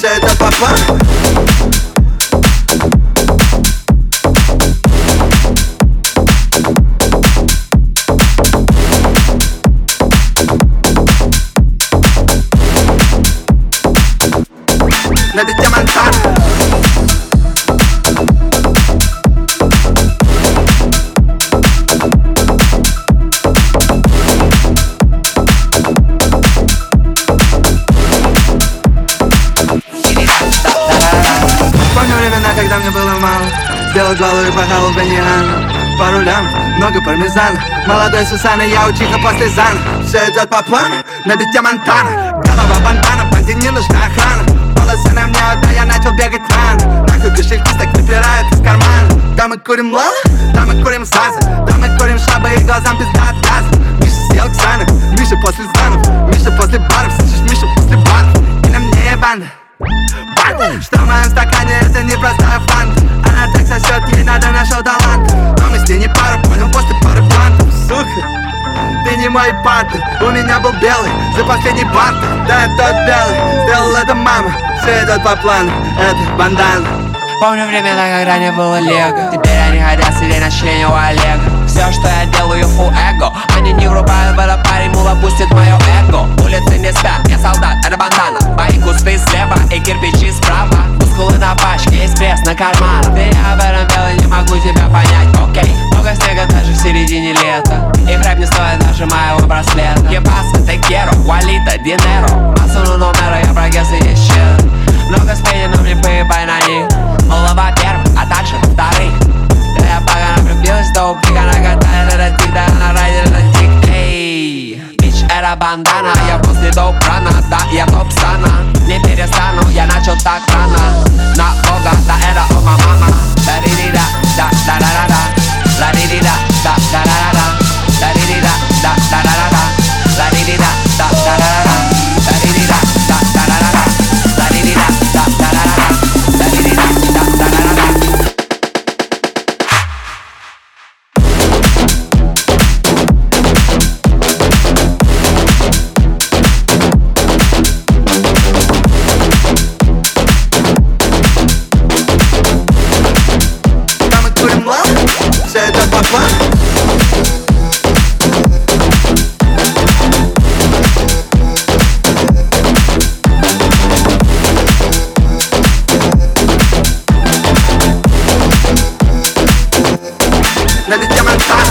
все идет по плану. На дитя Монтана. Помню времена, когда мне было мало. Сделал голову и пахал в баньян. По рулям, много пармезана. Молодой Сусана, я учиха после зана. Все идет по плану, на дитя Монтана. Голова бандана, банде не нужна охрана. Волосы на мне, да я начал бегать рано. Нахуй кошельки так выпирают из кармана. Да мы курим лала, да мы курим саза. Да мы курим шабы и глазам пизда от газа. Миша съел Ксана, Миша после станов. Миша после баров, слышишь, Миша после баров. И на мне банда. Что в моем стакане, это не простая фанта. Она так сосет, ей надо нашел талант. Но мы с ней не пара, понял, после пары блантов. Сука, ты не мой партер. У меня был белый, за последний партер. Да, тот белый, сделал это мама. Все идет по плану, это бандана. Помню времена, когда не было лего. Теперь они хотят сидеть на члене у Олега. Все, что я делаю, full эго. Они не врубают в это парень, мула пустит мое эго. Улицы не спят, я солдат, это бандана. Мои кусты слева и кирпичи справа. Мускулы на пачке, есть пресс на карманах. Ты об этом белый, не могу тебя понять, окей. Много снега даже в середине лета. И рэп не стоит даже моего браслета. Ебаться, te quiero, Уалита, Динеро. Масуну номера, я прогресс и есть щит. Много спини, но мне поебай на них. Голова первых, а дальше вторых. Да я погано влюбилась, да уприка нагадает этот тик, да она ради этот тик. Эй, бич, это бандана. Я после доп-рана, да, я топ-сана. Не перестану, я начал так рано. На бога, да это ома мама. Да-ди-ди-да, да-да-да-да-да. Да-ди-ди-да, да-да-да-да-да. Да-ди-ди-да, да-да-да-да-да. Да-ди-ди-да, да-да-да-да-да. Да-ди-ди-да, да-да-да-да-да. Da-di-di-da, da-da-da-da. Da-di-di-da, da-da-da-da. Да мы курим лала, все идет по плану. На дитя Монтана.